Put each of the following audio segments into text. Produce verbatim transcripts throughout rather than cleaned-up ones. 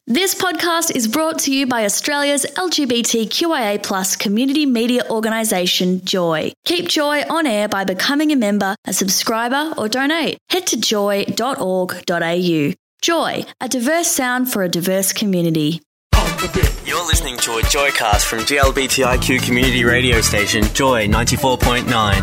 This podcast is brought to you by Australia's L G B T Q I A plus community media organisation, Joy. Keep Joy on air by becoming a member, a subscriber or donate. Head to joy dot org dot a u. Joy, a diverse sound for a diverse community. You're listening to a Joycast from G L B T I Q community radio station, Joy ninety-four point nine.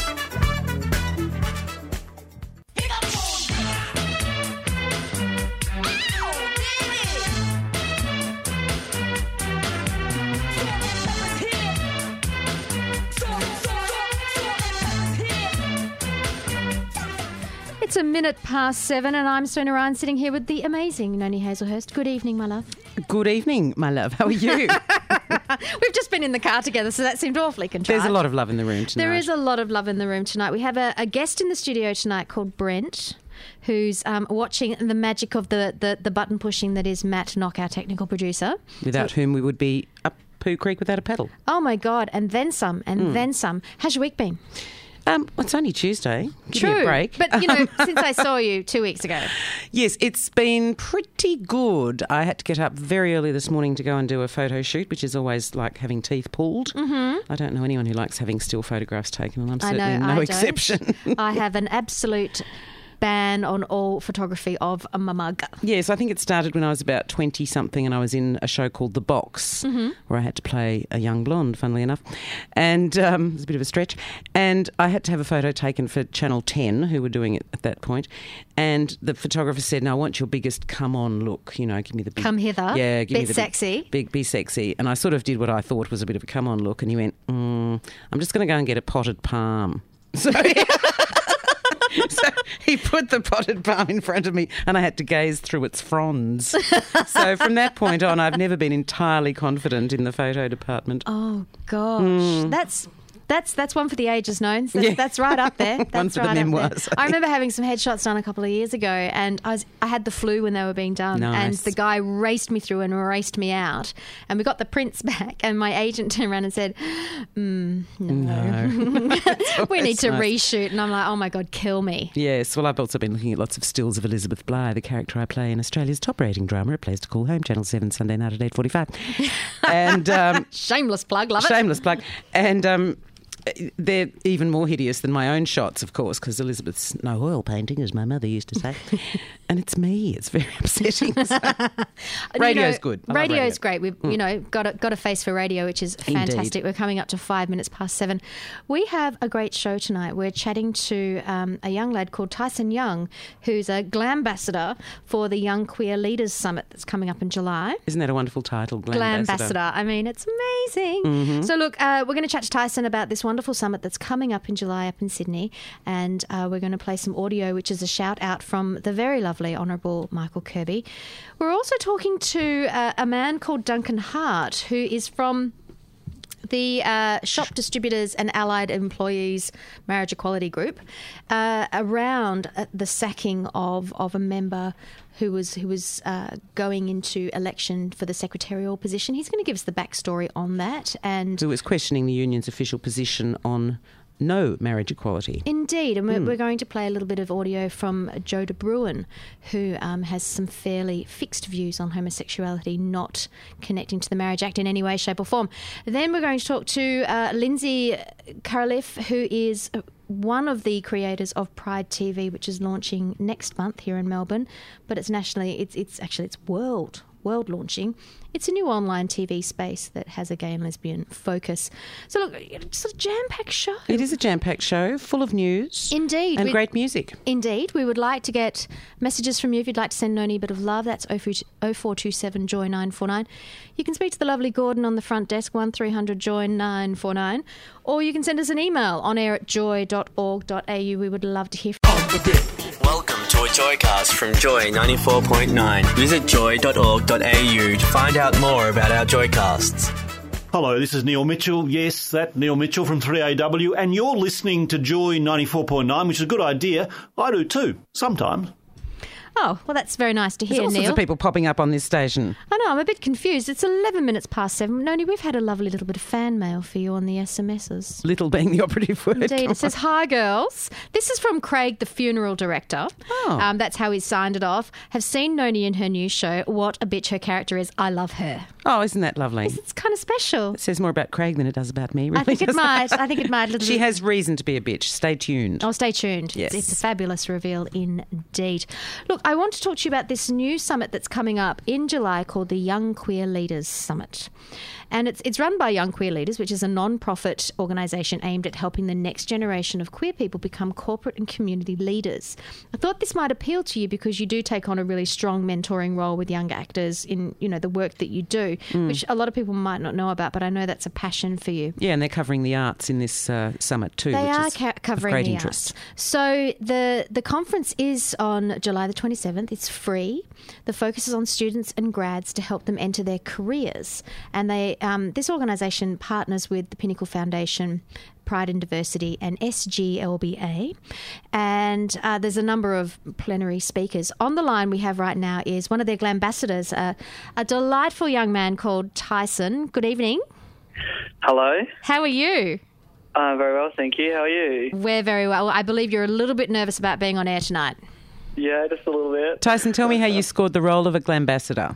It's a minute past seven and I'm Sona Ryan sitting here with the amazing Noni Hazelhurst. Good evening, my love. Good evening, my love. How are you? We've just been in the car together, so that seemed awfully contrived. There's a lot of love in the room tonight. There is a lot of love in the room tonight. We have a, a guest in the studio tonight called Brent, who's um, watching the magic of the, the, the button pushing that is Matt Knock, our technical producer. Without so, whom we would be up Pooh Creek without a paddle. Oh, my God. And then some, and mm. then some. How's your week been? Um, well, it's only Tuesday. Give True, me a break. But, you know, since I saw you two weeks ago. Yes, it's been pretty good. I had to get up very early this morning to go and do a photo shoot, which is always like having teeth pulled. Mm-hmm. I don't know anyone who likes having still photographs taken, and I'm certainly I know, no I exception. I have an absolute ban on all photography of a mug. Yes, I think it started when I was about twenty-something and I was in a show called The Box, mm-hmm. where I had to play a young blonde, funnily enough. And um, it was a bit of a stretch. And I had to have a photo taken for Channel ten, who were doing it at that point. And the photographer said, no, I want your biggest come-on look. You know, give me the big... Come hither. Yeah, give bit me the sexy. Big, big, be sexy. And I sort of did what I thought was a bit of a come-on look. And he went, mm, I'm just going to go and get a potted palm. So... So he put the potted palm in front of me and I had to gaze through its fronds. So from that point on, I've never been entirely confident in the photo department. Oh, gosh. Mm. That's... That's that's one for the ages, Knowns. That's, Yeah. that's right up there. That's One for right the up memoirs, there. I remember having some headshots done a couple of years ago, and I was I had the flu when they were being done, Nice. and the guy raced me through and raced me out, and we got the prints back, and my agent turned around and said, mm, "No, No. we need to nice. reshoot." And I'm like, "Oh my God, kill me!" Yes, well, I've also been looking at lots of stills of Elizabeth Bligh, the character I play in Australia's top-rating drama, A Place to Call Home, Channel seven, Sunday night at eight forty-five. And um, Shameless plug, love it. shameless plug. And um, they're even more hideous than my own shots, of course, because Elizabeth's no oil painting, as my mother used to say. And it's me. It's very upsetting. So. Radio's you know, good. I love Radio's radio. great. We've Mm. you know got a, got a face for radio, which is fantastic. Indeed. We're coming up to five minutes past seven. We have a great show tonight. We're chatting to um, a young lad called Tyson Young, who's a Glambassador for the Young Queer Leaders Summit that's coming up in July. Isn't that a wonderful title, Glambassador? Glambassador. I mean, it's amazing. Mm-hmm. So look, uh, we're going to chat to Tyson about this wonderful summit that's coming up in July up in Sydney, and uh, we're going to play some audio, which is a shout out from the very lovely Honourable Michael Kirby. We're also talking to uh, a man called Duncan Hart, who is from the uh, Shop Distributors and Allied Employees Marriage Equality Group, uh, around uh, the sacking of, of a member who was who was uh, going into election for the secretarial position. He's going to give us the backstory on that. And Who was questioning the union's official position on no marriage equality. Indeed, and we're, Mm. we're going to play a little bit of audio from Joe de Bruin, who um, has some fairly fixed views on homosexuality, not connecting to the Marriage Act in any way, shape or form. Then we're going to talk to uh, Lindsay Carliff, who is one of the creators of Pride T V, which is launching next month here in Melbourne, but it's nationally, it's, it's actually, it's world world launching. It's a new online T V space that has a gay and lesbian focus. So look, it's a jam-packed show. It is a jam-packed show, full of news. Indeed. And We- great music. Indeed. We would like to get messages from you if you'd like to send Noni a bit of love. That's oh four two seven joy nine four nine. You can speak to the lovely Gordon on the front desk, one three hundred joy nine four nine. Or you can send us an email on air at joy dot org dot a u. We would love to hear from you. Welcome to a Joycast from Joy ninety-four point nine. Visit joy dot org dot a u to find out more about our Joycasts. Hello, this is Neil Mitchell. Yes, that Neil Mitchell from three A W, and you're listening to Joy ninety-four point nine, which is a good idea. I do too, sometimes. Oh, well, that's very nice to There's hear, all sorts Neil. of people popping up on this station. I know, I'm a bit confused. It's eleven minutes past seven. Noni, we've had a lovely little bit of fan mail for you on the S M Ses. Little being the operative word. Indeed. Come It says, hi, girls. This is from Craig, the funeral director. Oh. Um, that's how he signed it off. Have seen Noni in her new show. What a bitch her character is. I love her. Oh, isn't that lovely? It's kind of special. It says more about Craig than it does about me, really. I think it doesn't might. I think it might. Little She bit. has reason to be a bitch. Stay tuned. Oh, stay tuned. Yes. It's, it's a fabulous reveal indeed. Look, I want to talk to you about this new summit that's coming up in July called the Young Queer Leaders Summit. And it's it's run by Young Queer Leaders, which is a non-profit organisation aimed at helping the next generation of queer people become corporate and community leaders. I thought this might appeal to you because you do take on a really strong mentoring role with young actors in, you know, the work that you do, Mm. which a lot of people might not know about, but I know that's a passion for you. Yeah, and they're covering the arts in this uh, summit too, They which are is ca- covering of great the interest. arts. So the the conference is on July the twenty-seventh. It's free. The focus is on students and grads to help them enter their careers. And they um, this organisation partners with the Pinnacle Foundation, Pride and Diversity, and S G L B A. And uh, there's a number of plenary speakers. On the line we have right now is one of their Glambassadors, uh, a delightful young man called Tyson. Good evening. Hello. How are you? Uh, very well, thank you. How are you? We're very well. I believe you're a little bit nervous about being on air tonight. Yeah, just a little bit. Tyson, tell me how you scored the role of a Glambassador.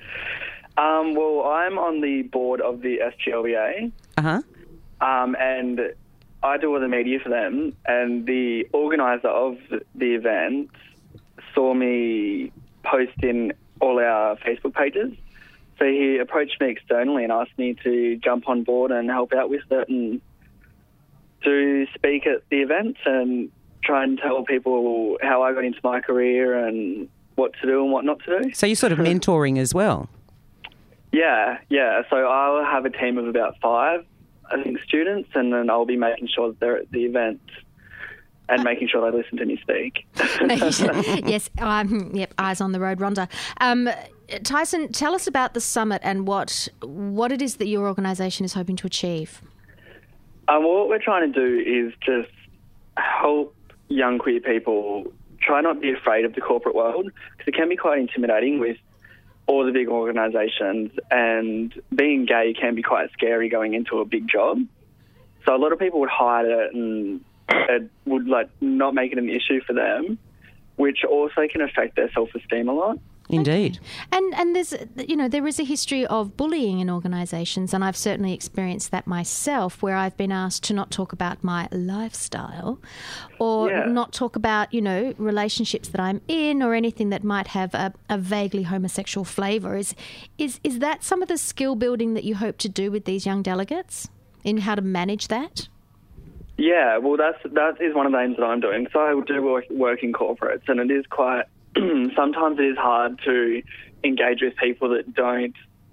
Um, well, I'm on the board of the S G L B A, Uh-huh. um, and I do all the media for them, and the organiser of the event saw me post in all our Facebook pages. So he approached me externally and asked me to jump on board and help out with it and to speak at the event and try and tell people how I got into my career and what to do and what not to do. So you're sort of mentoring as well. Yeah, yeah. So I'll have a team of about five, I think, students, and then I'll be making sure that they're at the event and making sure they listen to me speak. Yes, um, yep, eyes on the road, Rhonda. Um, Tyson, tell us about the summit and what what it is that your organisation is hoping to achieve. Um, well, what we're trying to do is just help young queer people try not be afraid of the corporate world, because it can be quite intimidating with all the big organisations, and being gay can be quite scary going into a big job. So a lot of people would hide it and it would like not make it an issue for them, which also can affect their self-esteem a lot. Indeed. And and there's, you know, there is a history of bullying in organisations, and I've certainly experienced that myself, where I've been asked to not talk about my lifestyle or Yeah. not talk about, you know, relationships that I'm in or anything that might have a, a vaguely homosexual flavour. Is, is, is that some of the skill building that you hope to do with these young delegates in how to manage that? Yeah, well, that's that is one of the aims that I'm doing. So I do work, work in corporates, and it is quite. Sometimes it is hard to engage with people that don't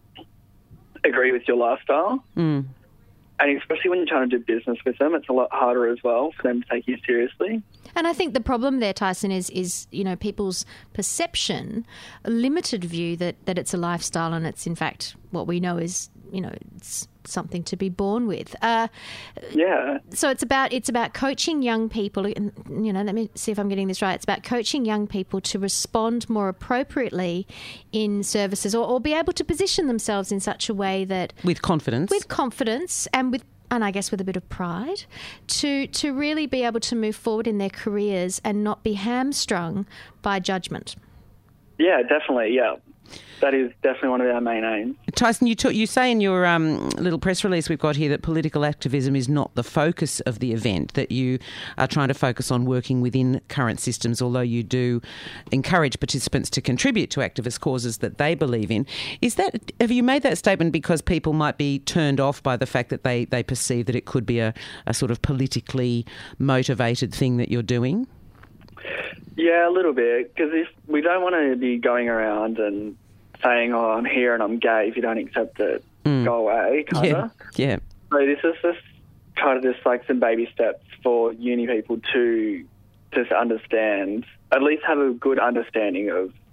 agree with your lifestyle. Mm. And especially when you're trying to do business with them, it's a lot harder as well for them to take you seriously. And I think the problem there, Tyson, is, is you know, people's perception, a limited view that, that it's a lifestyle and it's, in fact, what we know is, you know, it's something to be born with. Uh, Yeah. so it's about it's about coaching young people, and, you know, let me see if I'm getting this right. It's about coaching young people to respond more appropriately in services, or, or be able to position themselves in such a way that With confidence. with confidence and with and I guess with a bit of pride to to really be able to move forward in their careers and not be hamstrung by judgment. Yeah, definitely, yeah. That is definitely one of our main aims. Tyson, you, talk, you say in your um, little press release we've got here that political activism is not the focus of the event, that you are trying to focus on working within current systems, although you do encourage participants to contribute to activist causes that they believe in. Is that, have you made that statement because people might be turned off by the fact that they, they perceive that it could be a, a sort of politically motivated thing that you're doing? Yeah, a little bit, because if we don't want to be going around and saying, oh, I'm here and I'm gay, if you don't accept it, Mm. go away, kind Yeah, of. yeah. So this is just kind of just like some baby steps for uni people to just understand, at least have a good understanding of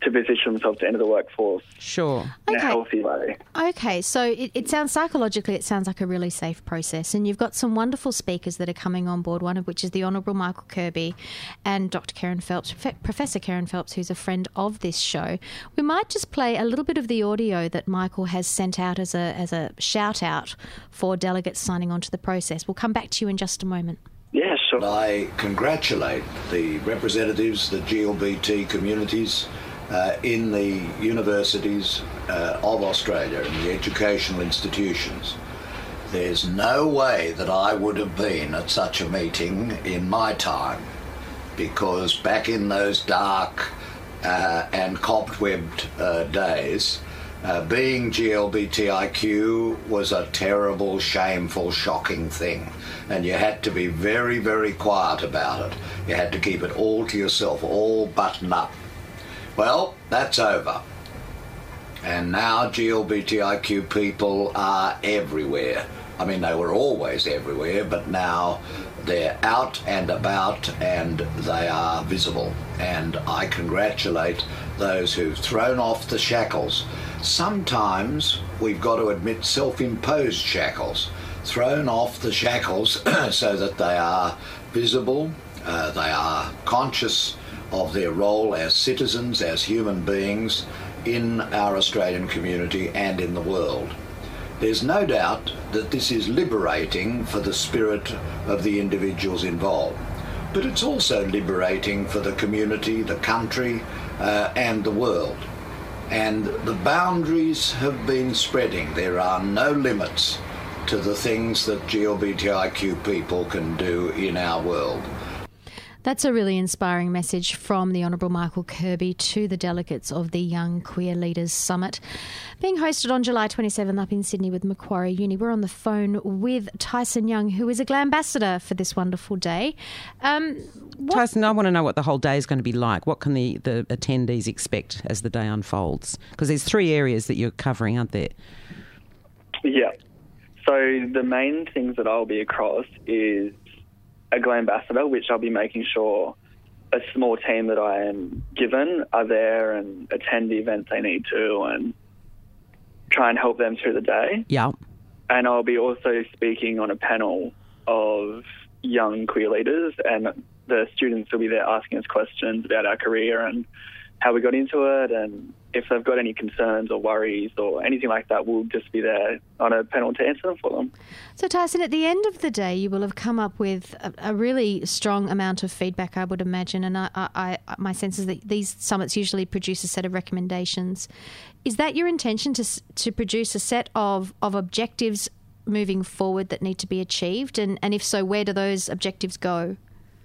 to position themselves to enter the workforce Sure. in Okay. a healthy way. Okay, so it, it sounds psychologically, it sounds like a really safe process, and you've got some wonderful speakers that are coming on board. One of which is the Honourable Michael Kirby and Doctor Karen Phelps, Professor Karen Phelps, who's a friend of this show. We might just play a little bit of the audio that Michael has sent out as a as a shout out for delegates signing on to the process. We'll come back to you in just a moment. Yeah, sure. I congratulate the representatives, the G L B T communities uh, in the universities uh, of Australia, in the educational institutions. There's no way that I would have been at such a meeting in my time, because back in those dark uh, and cobwebbed uh, days, Uh, being G L B T I Q was a terrible, shameful, shocking thing. And you had to be very, very quiet about it. You had to keep it all to yourself, all buttoned up. Well, that's over. And now G L B T I Q people are everywhere. I mean, they were always everywhere, but now they're out and about and they are visible. And I congratulate those who've thrown off the shackles. Sometimes we've got to admit self-imposed shackles, thrown off the shackles so that they are visible, uh, they are conscious of their role as citizens, as human beings in our Australian community and in the world. There's no doubt that this is liberating for the spirit of the individuals involved, but it's also liberating for the community, the country, uh, and the world. And the boundaries have been spreading. There are no limits to the things that G L B T I Q people can do in our world. That's a really inspiring message from the Honourable Michael Kirby to the delegates of the Young Queer Leaders Summit, being hosted on July twenty-seventh up in Sydney with Macquarie Uni. We're on the phone with Tyson Young, who is a Glam Ambassador for this wonderful day. Um, what- Tyson, I want to know what the whole day is going to be like. What can the, the attendees expect as the day unfolds? Because there's three areas that you're covering, aren't there? Yeah. So the main things that I'll be across is a Glam Ambassador, which I'll be making sure a small team that I am given are there and attend the events they need to and try and help them through the day. Yeah. And I'll be also speaking on a panel of young queer leaders, and the students will be there asking us questions about our career and how we got into it, and if they've got any concerns or worries or anything like that, we'll just be there on a panel to answer them for them. So, Tyson, at the end of the day, you will have come up with a, a really strong amount of feedback, I would imagine, and I, I, I, my sense is that these summits usually produce a set of recommendations. Is that your intention, to to produce a set of, of objectives moving forward that need to be achieved? And, and if so, where do those objectives go?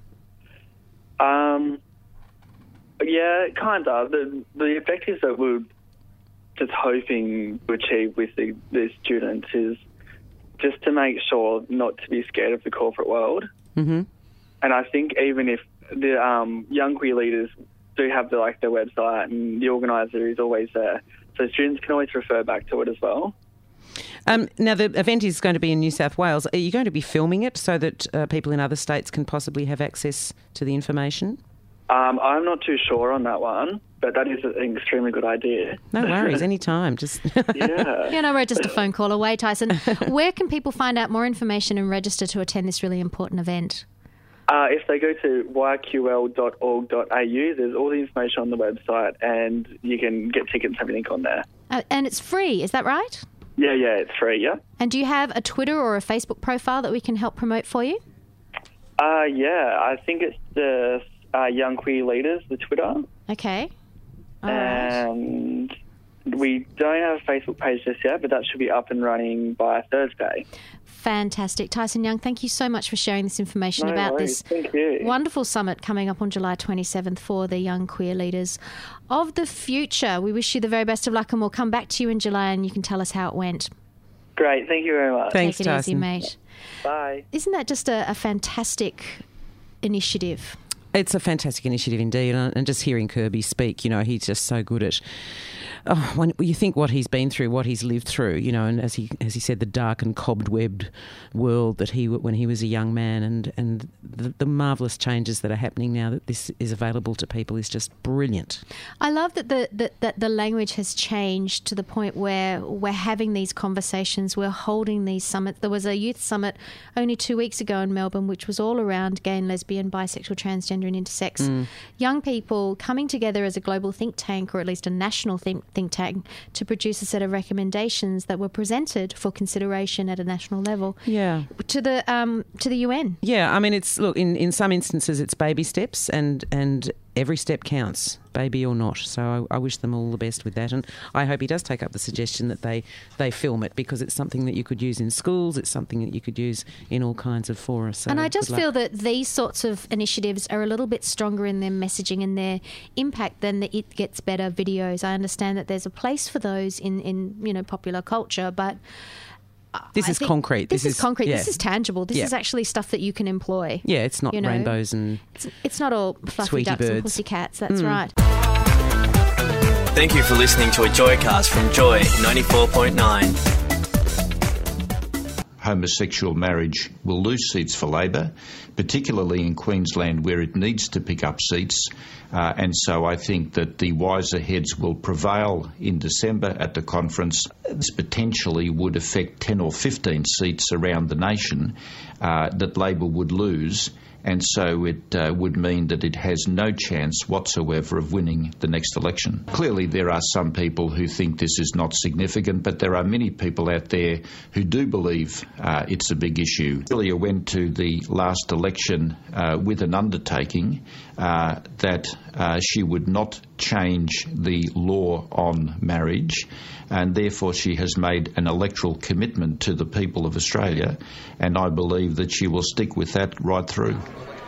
Um... Yeah, kind of. The, the objectives that we're just hoping to achieve with the, the students is just to make sure not to be scared of the corporate world. Mm-hmm. And I think even if the um, young queer leaders do have the, like their website, and the organiser is always there, so students can always refer back to it as well. Um, now, the event is going to be in New South Wales. Are you going to be filming it so that uh, people in other states can possibly have access to the information? Um, I'm not too sure on that one, but that is an extremely good idea. No worries, anytime. Just Yeah. Yeah, no, we're just a phone call away, Tyson. Where can people find out more information and register to attend this really important event? Uh, if they go to y q l dot org dot a u, there's all the information on the website, and you can get tickets and everything on there. Uh, and it's free, is that right? Yeah, yeah, it's free, yeah. And do you have a Twitter or a Facebook profile that we can help promote for you? Uh, yeah, I think it's the uh, Young Queer Leaders, the Twitter. Okay. All right. And we don't have a Facebook page just yet, but that should be up and running by Thursday. Fantastic. Tyson Young, thank you so much for sharing this information No about worries. this Thank you. wonderful summit coming up on July twenty-seventh for the young queer leaders of the future. We wish you the very best of luck, and we'll come back to you in July and you can tell us how it went. Great, thank you very much. Thanks, Take it easy, Tyson. mate. Bye. Isn't that just a, a fantastic initiative? It's a fantastic initiative indeed, and, and just hearing Kirby speak, you know, he's just so good at. Oh, when you think what he's been through, what he's lived through, you know, and as he as he said, the dark and cobwebbed world that he when he was a young man, and and the, the marvellous changes that are happening now that this is available to people is just brilliant. I love that the that, that the language has changed to the point where we're having these conversations, we're holding these summits. There was a youth summit only two weeks ago in Melbourne, which was all around gay and lesbian, bisexual, transgender, and intersex mm. young people coming together as a global think tank, or at least a national think. think tank, to produce a set of recommendations that were presented for consideration at a national level. Yeah. To the um, to the U N. Yeah, I mean, it's look in, in some instances it's baby steps, and and every step counts, baby or not. So I, I wish them all the best with that, and I hope he does take up the suggestion that they they film it, because it's something that you could use in schools. It's something that you could use in all kinds of fora. So and I just feel that these sorts of initiatives are a little bit stronger in their messaging and their impact than the It Gets Better videos. I understand that there's a place for those in, in you know, popular culture, but this I is concrete. This, this is, is concrete. Yeah. This is tangible. This yeah. is actually stuff that you can employ. Yeah, it's not you know? rainbows and it's, it's not all fluffy Tweety ducks birds. and pussycats. That's mm. right. Thank you for listening to a Joycast from Joy ninety-four point nine. Homosexual marriage will lose seats for Labor, particularly in Queensland where it needs to pick up seats. Uh, and so I think that the wiser heads will prevail in December at the conference. This potentially would affect ten or fifteen seats around the nation uh, that Labor would lose. And so it uh, would mean that it has no chance whatsoever of winning the next election. Clearly, there are some people who think this is not significant, but there are many people out there who do believe uh, it's a big issue. Julia went to the last election uh, with an undertaking uh, that uh, she would not change the law on marriage, and therefore she has made an electoral commitment to the people of Australia, and I believe that she will stick with that right through.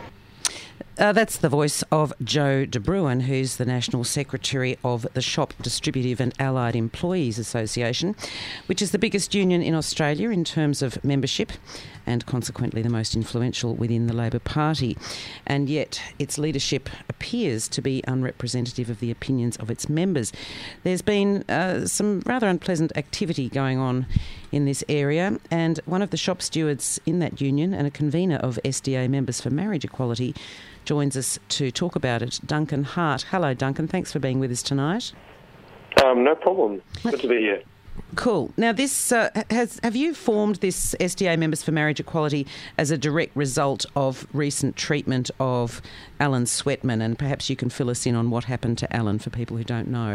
Uh, that's the voice of Joe De Bruin, who's the National Secretary of the Shop Distributive and Allied Employees Association, which is the biggest union in Australia in terms of membership and consequently the most influential within the Labor Party. And yet its leadership appears to be unrepresentative of the opinions of its members. There's been uh, some rather unpleasant activity going on in this area, and one of the shop stewards in that union and a convener of S D A Members for Marriage Equality joins us to talk about it, Duncan Hart. Hello, Duncan. Thanks for being with us tonight. Um, no problem. Good to be here. Cool. Now, this uh, has have you formed this S D A Members for Marriage Equality as a direct result of recent treatment of Alan Sweatman? And perhaps you can fill us in on what happened to Alan for people who don't know.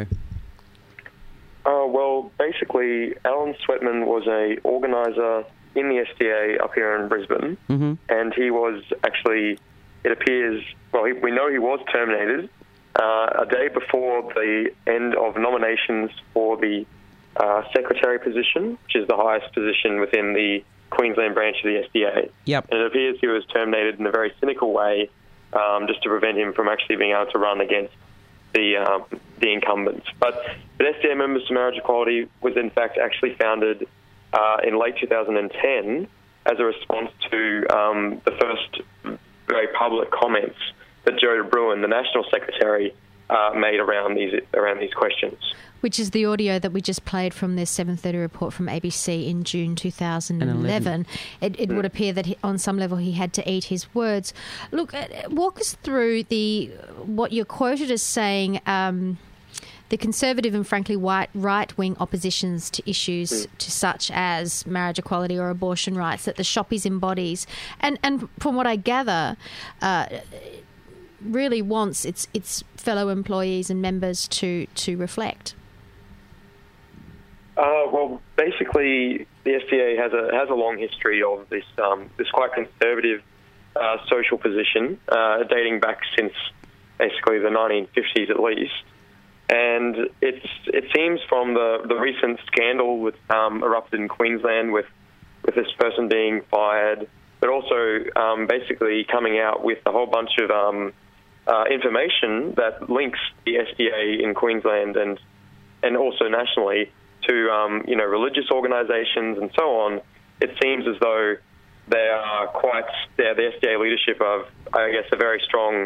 Uh, well, basically, Alan Sweatman was a organiser in the S D A up here in Brisbane, mm-hmm. and he was actually, it appears, well, he, we know he was terminated uh, a day before the end of nominations for the uh, secretary position, which is the highest position within the Queensland branch of the S D A. Yep. And it appears he was terminated in a very cynical way, um, just to prevent him from actually being able to run against the um, the incumbents. But the S D A Members for Marriage Equality was in fact actually founded uh, in late two thousand ten as a response to um, the first very public comments that Joe De Bruin, the National Secretary, uh, made around these around these questions. Which is the audio that we just played from the seven thirty report from A B C in June two thousand eleven. It, it would appear that he, on some level he had to eat his words. Look, walk us through the what you're quoted as saying, um, the conservative and frankly white right-wing oppositions to issues mm. to such as marriage equality or abortion rights that the shoppies embodies. And, and from what I gather, uh, really wants its its fellow employees and members to, to reflect. Uh, well, basically, the S D A has a has a long history of this um, this quite conservative uh, social position, uh, dating back since basically the nineteen fifties at least. And it's it seems from the, the recent scandal with um, erupted in Queensland with with this person being fired, but also um, basically coming out with a whole bunch of um, uh, information that links the S D A in Queensland and and also nationally to um, you know religious organisations and so on. It seems as though they are quite, yeah, the S D A leadership of, I guess, a very strong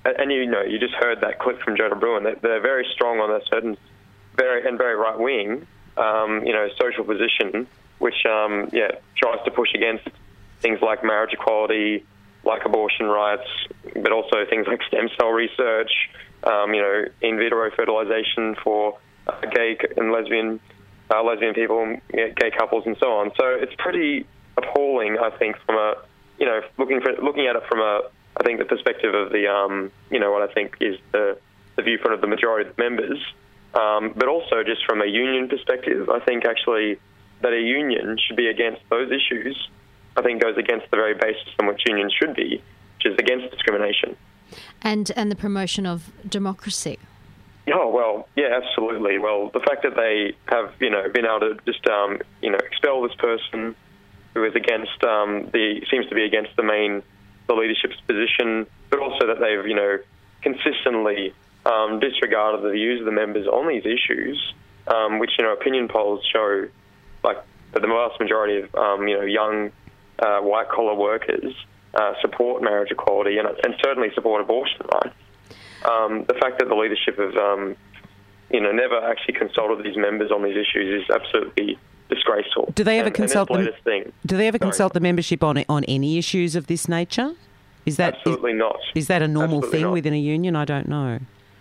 and you know, you just heard that clip from Joe de Bruin, that they're very strong on a certain, very and very right wing, um, you know, social position, which um, yeah tries to push against things like marriage equality, like abortion rights, but also things like stem cell research, um, you know, in vitro fertilization for uh, gay and lesbian uh, lesbian people, gay couples, and so on. So it's pretty appalling, I think, from a you know looking for looking at it from a I think the perspective of the um, you know what I think is the the viewpoint of the majority of the members, um, but also just from a union perspective, I think actually that a union should be against those issues. I think goes against the very basis on which unions should be, which is against discrimination. And and the promotion of democracy. Oh, well, yeah, absolutely. Well, the fact that they have, you know, been able to just, um, you know, expel this person who is against um, the, seems to be against the main, the leadership's position, but also that they've, you know, consistently um, disregarded the views of the members on these issues, um, which, you know, opinion polls show, like, that the vast majority of, um, you know, young uh, white-collar workers uh, support marriage equality and, and certainly support abortion rights. Um, the fact that the leadership have, um, you know, never actually consulted these members on these issues is absolutely disgraceful. Do they ever and, consult and them? latest thing, Do they ever sorry. consult the membership on on any issues of this nature? Is that absolutely is, not? Is that a normal Absolutely thing not. within a union? I don't know.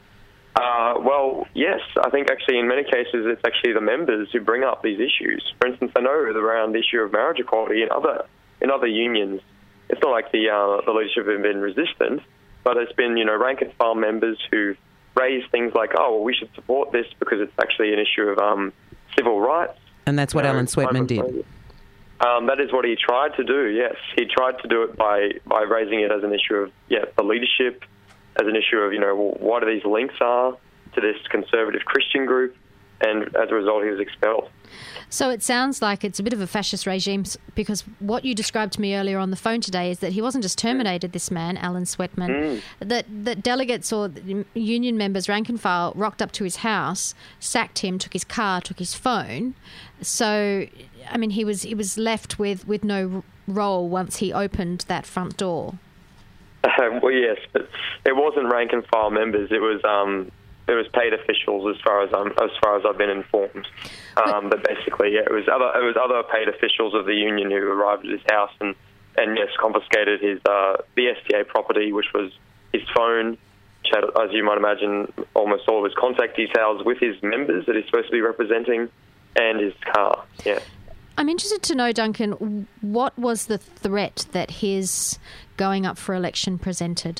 Uh, well, yes. I think actually in many cases it's actually the members who bring up these issues. For instance, I know around the issue of marriage equality in other in other unions, it's not like the uh, the leadership have been resistant, but it's been, you know, rank and file members who raise things like, oh, well, we should support this because it's actually an issue of um, civil rights. And that's what You know, Alan Sweatman did. Um, that is what he tried to do, yes. He tried to do it by, by raising it as an issue of, yeah, the leadership, as an issue of, you know, what are these links are to this conservative Christian group, and as a result he was expelled. So it sounds like it's a bit of a fascist regime, because what you described to me earlier on the phone today is that he wasn't just terminated, this man, Alan Sweatman, Mm. that, that delegates or union members, rank and file, rocked up to his house, sacked him, took his car, took his phone. So, I mean, he was he was left with, with no role once he opened that front door. Uh, well, yes, but it wasn't rank and file members. It was um, it was paid officials, as far as I'm, as far as I've been informed. Um, but basically, yeah, it was other it was other paid officials of the union who arrived at his house and, and yes, confiscated his uh, the S T A property, which was his phone, which had, as you might imagine, almost all of his contact details with his members that he's supposed to be representing, and his car. Yeah. I'm interested to know, Duncan, what was the threat that his going up for election presented?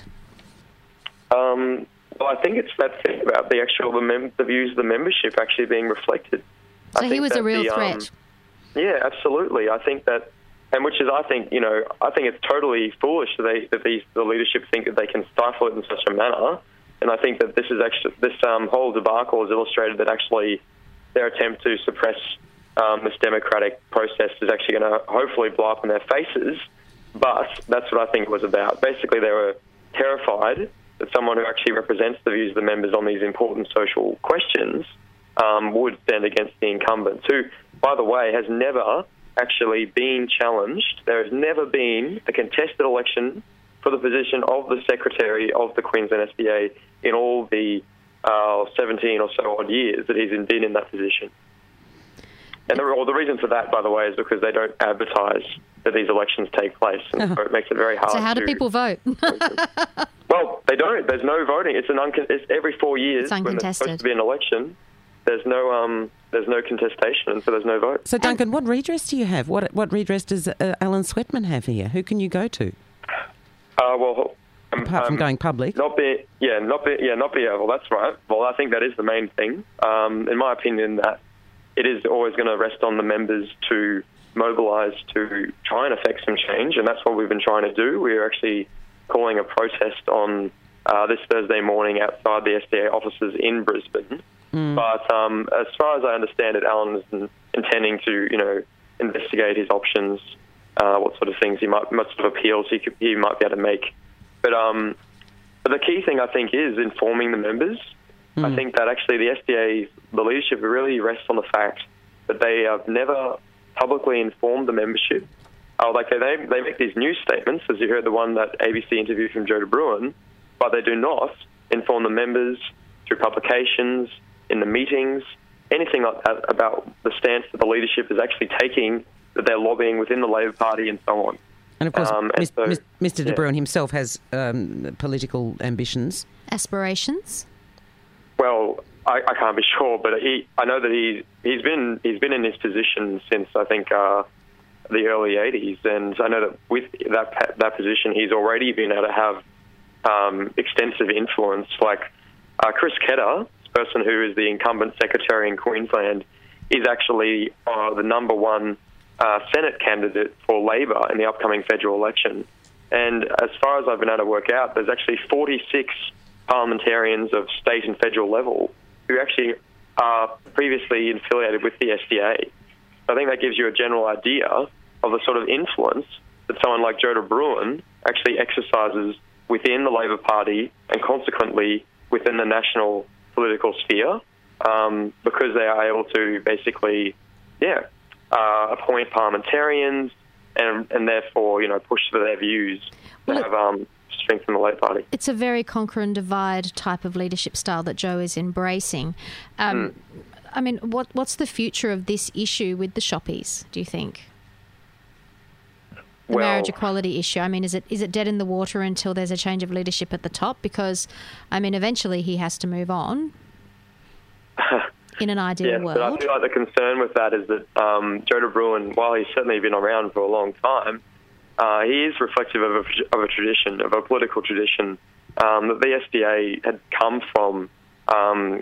Um, well, I think it's that thing about the actual the, mem- the views of the membership actually being reflected. So I he think was a that real the, um, threat. Yeah, absolutely. I think that, and which is, I think, you know, I think it's totally foolish that they that these the leadership think that they can stifle it in such a manner. And I think that this is actually this um, whole debacle has illustrated that actually their attempt to suppress um, this democratic process is actually going to hopefully blow up in their faces. But that's what I think it was about. Basically, they were terrified that someone who actually represents the views of the members on these important social questions um, would stand against the incumbents, who, by the way, has never actually been challenged. There has never been a contested election for the position of the Secretary of the Queensland S B A in all the uh, seventeen or so odd years that he's been in that position. And the, well, the reason for that, by the way, is because they don't advertise that these elections take place, and so it makes it very hard. So how do to, people vote? Well, they don't. There's no voting. It's an uncon- it's every four years It's when there's uncontested. supposed to be an election. There's no um, there's no contestation, and so there's no vote. So, Duncan, what redress do you have? What what redress does uh, Alan Sweatman have here? Who can you go to? Uh, well, um, Apart from um, going public? Not be, yeah, not be, yeah, not be. Well, that's right. Well, I think that is the main thing. Um, in my opinion, that it is always going to rest on the members to mobilise to try and affect some change, and that's what we've been trying to do. We're actually calling a protest on uh, this Thursday morning outside the S D A offices in Brisbane. Mm. But um, as far as I understand it, Alan is in- intending to, you know, investigate his options, uh, what sort of things he might, what sort of appeals he could, he might be able to make. But um, but the key thing I think is informing the members. Mm. I think that actually the S D A, the leadership really rests on the fact that they have never publicly informed the membership. Oh, like they they make these news statements, as you heard the one that A B C interview from Joe de Bruin. but they do not inform the members through publications, in the meetings, anything like that about the stance that the leadership is actually taking, that they're lobbying within the Labor Party and so on. And of course, um, and so, Mister De yeah. Bruin himself has um, political ambitions. Aspirations? Well, I, I can't be sure, but he, I know that he, he's been he's been in this position since, I think, uh, the early eighties, and I know that with that that position, he's already been able to have um, extensive influence. Like uh, Chris Ketter, this person who is the incumbent secretary in Queensland, is actually uh, the number one uh, Senate candidate for Labor in the upcoming federal election. And as far as I've been able to work out, there's actually forty-six parliamentarians of state and federal level who actually are previously affiliated with the S D A. I think that gives you a general idea of the sort of influence that someone like Joe De Bruin actually exercises within the Labor Party and consequently within the national political sphere, um, because they are able to basically, yeah, uh, appoint parliamentarians and, and therefore, you know, push for their views to Well, have um, strength in the Labor Party. It's a very conquer and divide type of leadership style that Joe is embracing. Um, mm. I mean, what what's the future of this issue with the shoppies, do you think? The well, marriage equality issue. I mean, is it is it dead in the water until there's a change of leadership at the top? Because, I mean, eventually he has to move on in an ideal yeah, world. But I feel like the concern with that is that um, Joe De Bruin, while he's certainly been around for a long time, uh, he is reflective of a, of a tradition, of a political tradition, um, that the S D A had come from um,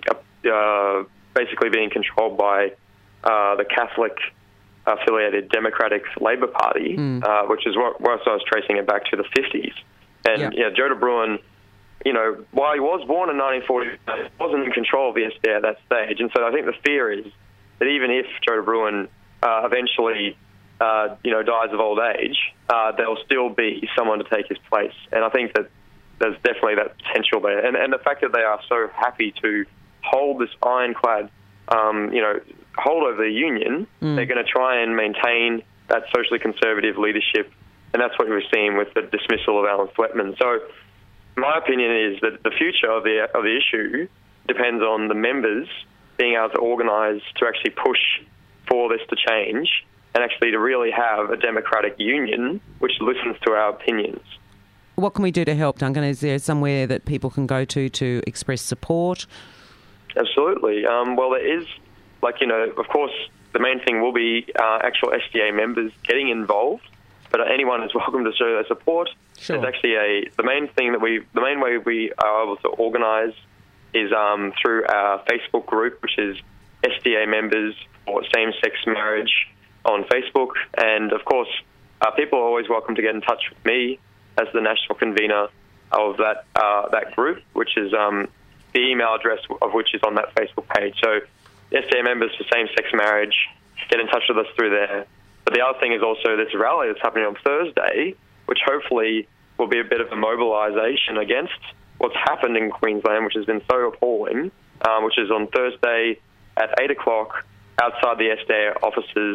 uh, basically being controlled by uh, the Catholic-affiliated Democratic Labor Party, mm. uh, which is what, what I was tracing it back to the fifties. And, yeah, yeah Joe De Bruin, you know, while he was born in nineteen forty, wasn't in control of the S D A at that stage. And so I think the fear is that even if Joe De Bruin uh, eventually, uh, you know, dies of old age, uh, there'll still be someone to take his place. And I think that there's definitely that potential there. And, and the fact that they are so happy to hold this ironclad, um, you know, hold over the union, mm. they're going to try and maintain that socially conservative leadership. And that's what we're seeing with the dismissal of Alan Sweatman. So my opinion is that the future of the of the issue depends on the members being able to organise to actually push for this to change and actually to really have a democratic union which listens to our opinions. What can we do to help, Duncan? Is there somewhere that people can go to to express support? Absolutely. Um, well, there is, like, you know, of course, the main thing will be uh, actual S D A members getting involved, but anyone is welcome to show their support. Sure. There's actually a the main thing that we the main way we are able to organise is um, through our Facebook group, which is S D A members for same-sex marriage on Facebook, and of course, uh, people are always welcome to get in touch with me as the national convener of that uh, that group, which is um, the email address of which is on that Facebook page. So S D A members for same-sex marriage, get in touch with us through there. But the other thing is also this rally that's happening on Thursday, which hopefully will be a bit of a mobilisation against what's happened in Queensland, which has been so appalling, um, which is on Thursday at eight o'clock outside the S D A offices,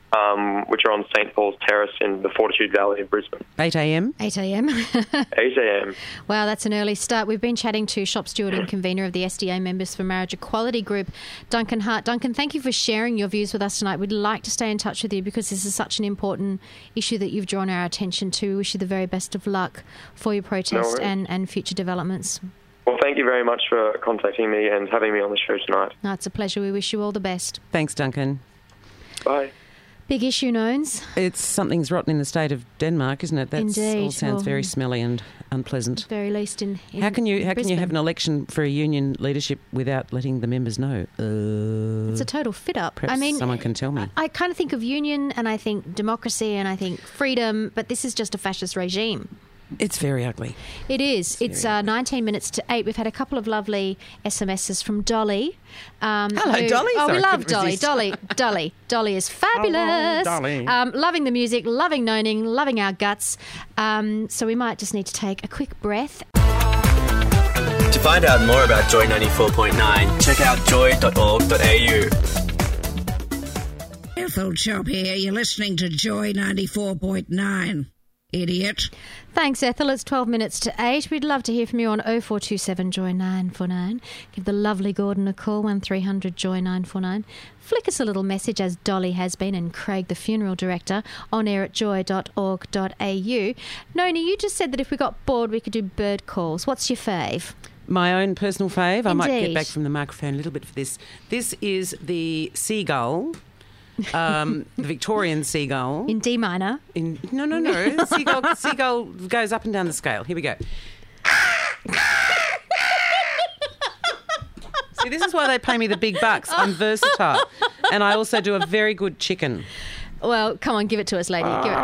um, which are on Saint Paul's Terrace in the Fortitude Valley of Brisbane. eight a.m? eight a.m. eight a.m. Wow, that's an early start. We've been chatting to shop steward and convener of the S D A Members for Marriage Equality Group, Duncan Hart. Duncan, thank you for sharing your views with us tonight. We'd like to stay in touch with you because this is such an important issue that you've drawn our attention to. We wish you the very best of luck for your protest No and, and future developments. Well, thank you very much for contacting me and having me on the show tonight. No, it's a pleasure. We wish you all the best. Thanks, Duncan. Bye. Big issue, Nones. It's something's rotten in the state of Denmark, isn't it? That Indeed. all sounds Well, very smelly and unpleasant. At the very least in, in How can you how can you Brisbane. have an election for a union leadership without letting the members know? Uh, It's a total fit up. perhaps I mean, someone can tell me. I, I kind of think of union and I think democracy and I think freedom, but this is just a fascist regime. It's very ugly. It is. It's, it's uh, nineteen minutes to eight. We've had a couple of lovely S M Ses from Dolly. Um, Hello, who, Dolly. Oh, Sorry, we I love couldn't Dolly. resist. Dolly. Dolly. Dolly is fabulous. Oh, Dolly. Um, loving the music, loving Noning, loving our guts. Um, so we might just need to take a quick breath. To find out more about Joy ninety-four point nine, check out joy dot org dot a u. Earthhold Shop here. You're listening to Joy ninety-four point nine. idiot. Thanks, Ethel. It's twelve minutes to eight. We'd love to hear from you on oh four two seven Joy nine four nine. Give the lovely Gordon a call, one three hundred Joy nine four nine. Flick us a little message, as Dolly has been, and Craig, the funeral director, on air at joy dot org dot a u. Noni, you just said that if we got bored, we could do bird calls. What's your fave? My own personal fave. I might Indeed. get back from the microphone a little bit for this. This is the seagull, um, the Victorian seagull. In D minor? In, no, no, no. Seagull, seagull goes up and down the scale. Here we go. See, this is why they pay me the big bucks. I'm versatile. And I also do a very good chicken. Well, come on, give it to us, lady. Give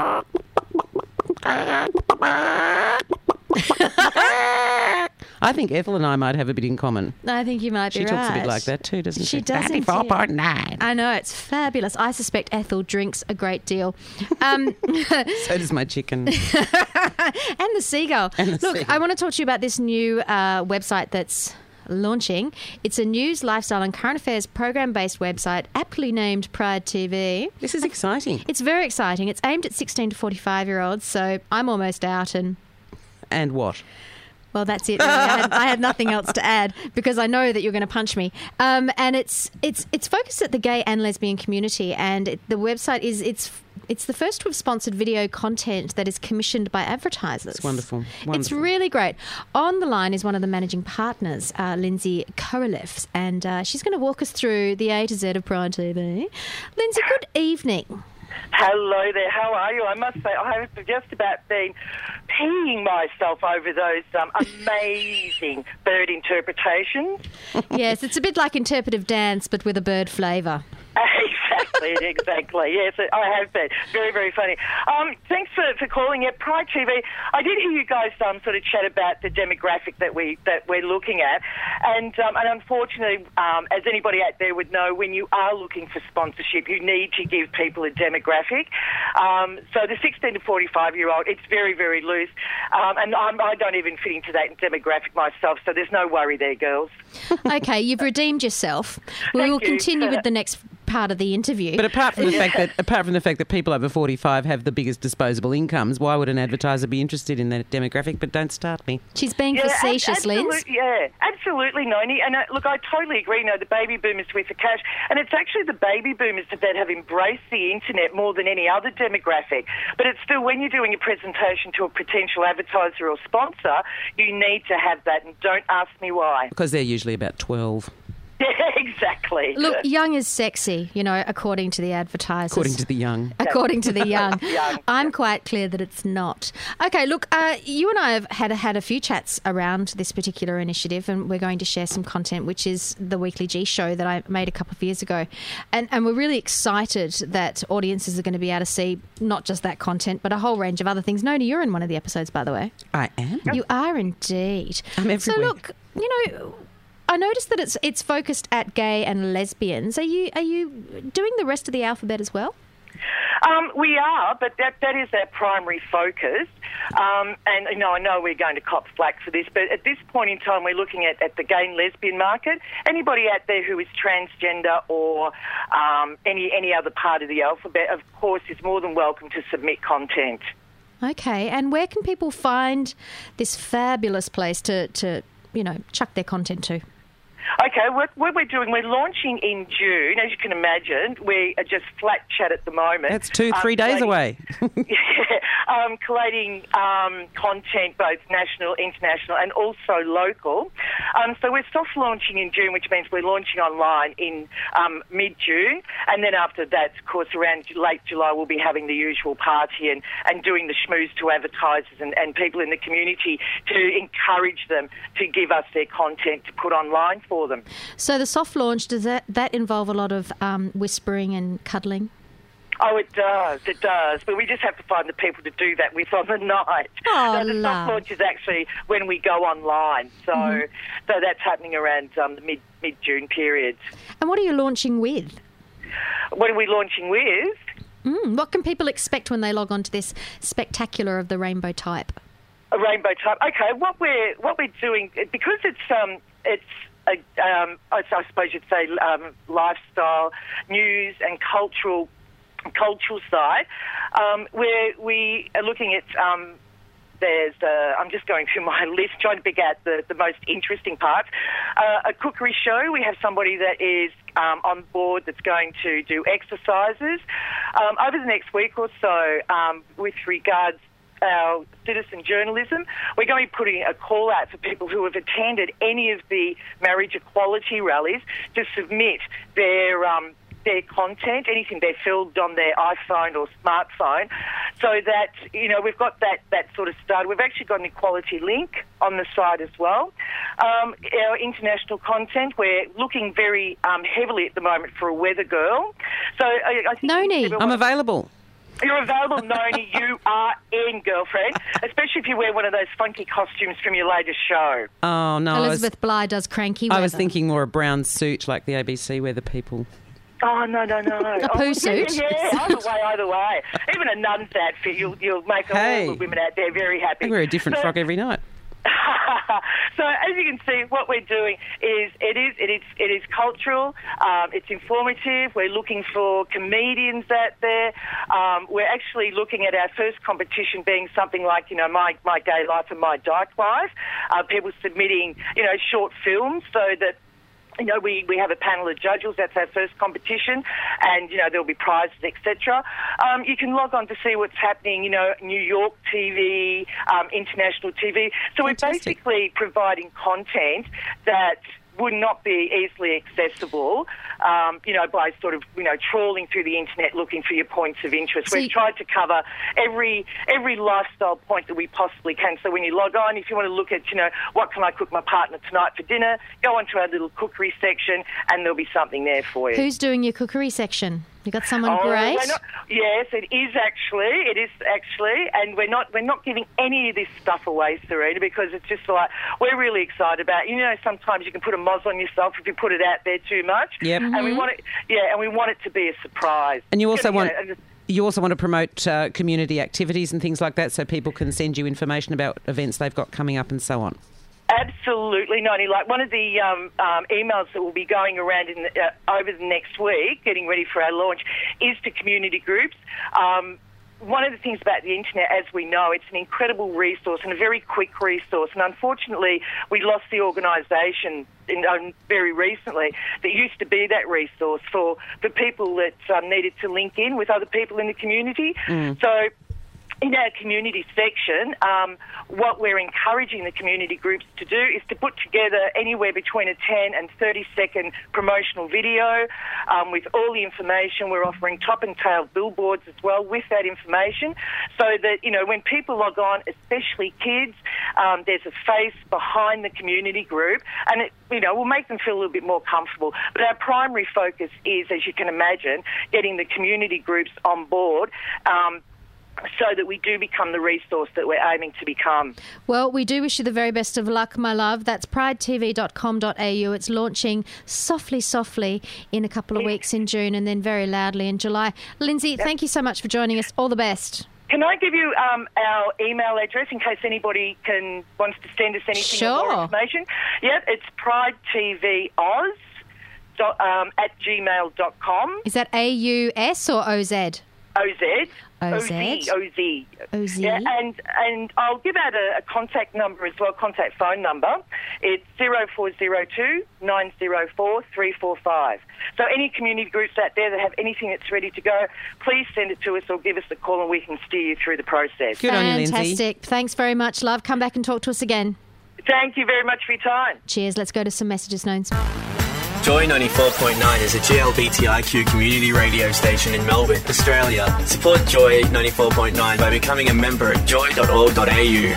it. I think Ethel and I might have a bit in common. I think you might be She right. talks a bit like that too, doesn't she? She does. ninety-four point nine. I know, it's fabulous. I suspect Ethel drinks a great deal. Um, So does my chicken. and the seagull. And the Look, seagull. I want to talk to you about this new uh, website that's launching. It's a news, lifestyle and current affairs program-based website, aptly named Pride T V. This is exciting. It's very exciting. It's aimed at sixteen to forty-five-year-olds, so I'm almost out and... And what? Well, that's it. Really. I, had, I had nothing else to add because I know that you're going to punch me. Um, and it's it's it's focused at the gay and lesbian community, and it, the website is it's it's the first to have sponsored video content that is commissioned by advertisers. It's wonderful. Wonderful. It's really great. On the line is one of the managing partners, uh, Lindsay Korolef, and uh, she's going to walk us through the A to Z of Pride T V. Lindsay, good evening. Hello there, how are you? I must say, I have just about been peeing myself over those um, amazing bird interpretations. Yes, it's a bit like interpretive dance, but with a bird flavour. Exactly, exactly. Yes, I have been. Very, very funny. Um, thanks for, for calling it Pride T V. I did hear you guys um, sort of chat about the demographic that, we, that we're looking at. And, um, and unfortunately, um, as anybody out there would know, when you are looking for sponsorship, you need to give people a demographic. Um, so the sixteen to forty-five-year-old, it's very, very loose. Um, and I'm, I don't even fit into that demographic myself, so there's no worry there, girls. Okay, you've redeemed yourself. We Thank will you. continue with the next part of the interview. But apart from the fact that apart from the fact that people over forty-five have the biggest disposable incomes, why would an advertiser be interested in that demographic? But don't start me. She's being Yeah, facetious, ab- Linz. absolute- Yeah, absolutely, Noni. And uh, look, I totally agree. You know, the baby boomers with the cash, and it's actually the baby boomers that have embraced the internet more than any other demographic. But it's still, when you're doing a presentation to a potential advertiser or sponsor, you need to have that, and don't ask me why. Because they're usually about twelve. Yeah, exactly. Look, young is sexy, you know, according to the advertisers. According to the young. According to the young. Young, I'm quite clear that it's not. Okay, look, uh, you and I have had had a few chats around this particular initiative, and we're going to share some content, which is the Weekly G show that I made a couple of years ago. And, and we're really excited that audiences are going to be able to see not just that content, but a whole range of other things. Noni, you're in one of the episodes, by the way. I am. You are indeed. I'm So everywhere. look, you know, I noticed that it's it's focused at gay and lesbians. Are you are you doing the rest of the alphabet as well? Um, we are, but that that is our primary focus. Um, and, you know, I know we're going to cop flack for this, but at this point in time, we're looking at, at the gay and lesbian market. Anybody out there who is transgender or um, any, any other part of the alphabet, of course, is more than welcome to submit content. Okay, and where can people find this fabulous place to, to you know, chuck their content to? Okay, what, what we're doing, we're launching in June. As you can imagine, we are just flat chat at the moment. That's two, three Um, days collating- away. um, collating um, content, both national, international, and also local. Um, so we're soft launching in June, which means we're launching online in um, mid-June. And then after that, of course, around late July, we'll be having the usual party and, and doing the schmooze to advertisers and, and people in the community to encourage them to give us their content to put online for them. So the soft launch, does that, that involve a lot of um, whispering and cuddling? Oh, it does, it does. But we just have to find the people to do that with on the night. Oh, so the love. soft launch is actually when we go online. So Mm-hmm. so that's happening around um, the mid, mid-June period. And what are you launching with? What are we launching with? Mm, what can people expect when they log on to this spectacular of the rainbow type? A rainbow type. Okay, what we're what we're doing, because it's um it's a, um I, I suppose you'd say um, lifestyle, news and cultural cultural side, um, where we are looking at... Um, There's, uh, I'm just going through my list, trying to pick out the, the most interesting parts. Uh, a cookery show. We have somebody that is um, on board that's going to do exercises. Um, over the next week or so, um, with regards our citizen journalism, we're going to be putting a call out for people who have attended any of the marriage equality rallies to submit their... Um, their content, anything they've filmed on their iPhone or smartphone, so that, you know, we've got that, that sort of started. We've actually got an equality link on the site as well. Um, our international content, we're looking very um, heavily at the moment for a weather girl. So I, I think... Noni. I'm available. You're available, Noni. You are in, girlfriend, especially if you wear one of those funky costumes from your latest show. Oh, no. Elizabeth I was, Bligh does cranky weather. I was thinking more a brown suit like the A B C weather people. Oh, no, no, no. A oh, poo suit? Yeah, yeah, either way, either way. Even a nun's outfit, you'll, you'll make Hey. all the women out there very happy. I wear a different so, frock every night. So as you can see, what we're doing is it is it is it is cultural. Um, it's informative. We're looking for comedians out there. Um, we're actually looking at our first competition being something like, you know, my my gay life and my dyke life. Uh, people submitting, you know, short films so that. You know, we, we have a panel of judges. That's our first competition, and, you know, there'll be prizes, et cetera. Um, you can log on to see what's happening, you know, New York T V, um, international T V. So Fantastic. we're basically providing content that would not be easily accessible, um, you know, by sort of, you know, trawling through the internet looking for your points of interest. So We've you- tried to cover every every lifestyle point that we possibly can. So when you log on, if you want to look at, you know, what can I cook my partner tonight for dinner, go onto our little cookery section and there'll be something there for you. Who's doing your cookery section? You got someone Oh, great? we're not- yes, it is actually. It is actually, and we're not we're not giving any of this stuff away, Serena, because it's just like we're really excited about it. You know, sometimes you can put a moz on yourself if you put it out there too much. Yep. And we want it, yeah, and we want it to be a surprise. And you also You know, want and just- you also want to promote uh, community activities and things like that, so people can send you information about events they've got coming up and so on. Absolutely, Noni. Like one of the um, um, emails that will be going around in the, uh, over the next week, getting ready for our launch, is to community groups. Um, one of the things about the internet, as we know, it's an incredible resource and a very quick resource. And unfortunately, we lost the organisation in, um, very recently that used to be that resource for, for people that um, needed to link in with other people in the community. Mm. So in our community section, um, what we're encouraging the community groups to do is to put together anywhere between a ten and thirty second promotional video um, with all the information. We're offering top and tail billboards as well with that information, so that, you know, when people log on, especially kids, um, there's a face behind the community group, and it, you know, will make them feel a little bit more comfortable. But our primary focus is, as you can imagine, getting the community groups on board, um, so that we do become the resource that we're aiming to become. Well, we do wish you the very best of luck, my love. That's pride t v dot com dot a u. It's launching softly, softly in a couple of weeks in June and then very loudly in July. Lindsay, thank you so much for joining us. All the best. Can I give you um, our email address in case anybody can wants to send us anything Sure. or more information? Yep, it's pridetvOz dot, um, at gmail dot com. Is that A U S or O Z? O Z. O Z. O Z. O Z. O Z. Yeah, and, and I'll give out a, a contact number as well, contact phone number. It's zero four zero two nine zero four three four five. So any community groups out there that have anything that's ready to go, please send it to us or give us a call and we can steer you through the process. Good on you, Lindsay. Fantastic. Thanks very much, love. Come back and talk to us again. Thank you very much for your time. Cheers. Let's go to some messages, Knowns. Joy ninety-four point nine is a G L B T I Q community radio station in Melbourne, Australia. Support Joy ninety-four point nine by becoming a member at joy dot org dot a u.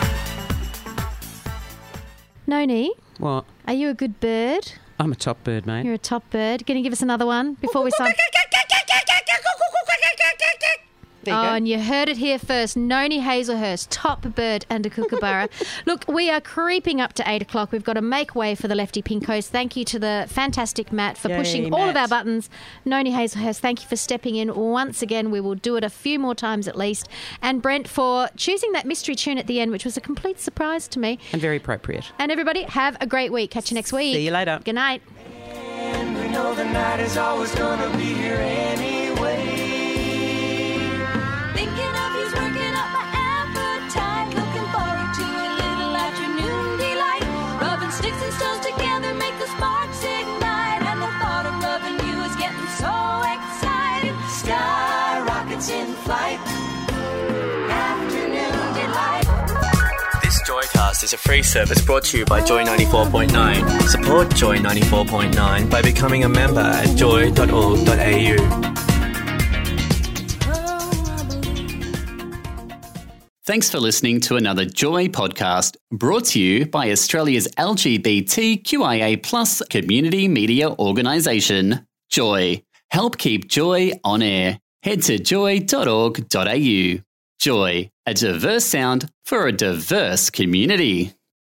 Noni, What? are you a good bird? I'm a top bird, mate. You're a top bird. Can you give us another one before we sign? There you Oh, go. and you heard it here first. Noni Hazelhurst, top bird under Kookaburra. Look, we are creeping up to eight o'clock. We've got to make way for the Lefty Pinkos. Thank you to the fantastic Matt for Yay, pushing all of Matt. our buttons. Noni Hazelhurst, thank you for stepping in once again. We will do it a few more times at least. And Brent for choosing that mystery tune at the end, which was a complete surprise to me. And very appropriate. And everybody, have a great week. Catch you next week. See you later. Good night. And we know the night is always gonna be here anyway. podcast is a free service brought to you by Joy ninety-four point nine. Support Joy ninety-four point nine by becoming a member at joy dot org dot a u. Thanks for listening to another Joy podcast brought to you by Australia's L G B T Q I A plus community media organisation, Joy. Help keep Joy on air. Head to joy dot org dot a u. Joy, a diverse sound for a diverse community.